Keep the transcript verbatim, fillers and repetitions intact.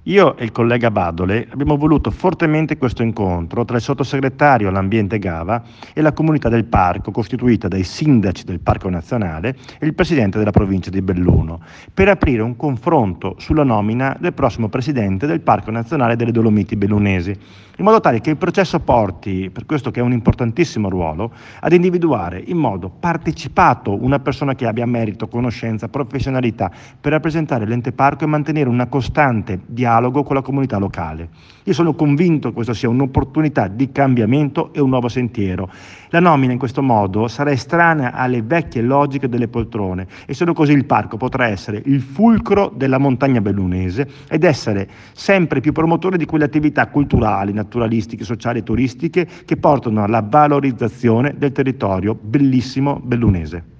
Io e il collega Badole abbiamo voluto fortemente questo incontro tra il sottosegretario all'ambiente Gava e la comunità del parco, costituita dai sindaci del Parco Nazionale e il presidente della provincia di Belluno, per aprire un confronto sulla nomina del prossimo presidente del Parco Nazionale delle Dolomiti Bellunesi, in modo tale che il processo porti, per questo che è un importantissimo ruolo, ad individuare in modo partecipato una persona che abbia merito, conoscenza, professionalità per rappresentare l'ente parco e mantenere una costante dialogo con la comunità locale. Io sono convinto che questa sia un'opportunità di cambiamento e un nuovo sentiero. La nomina in questo modo sarà estranea alle vecchie logiche delle poltrone e solo così il parco potrà essere il fulcro della montagna bellunese ed essere sempre più promotore di quelle attività culturali, naturalistiche, sociali e turistiche che portano alla valorizzazione del territorio bellissimo bellunese.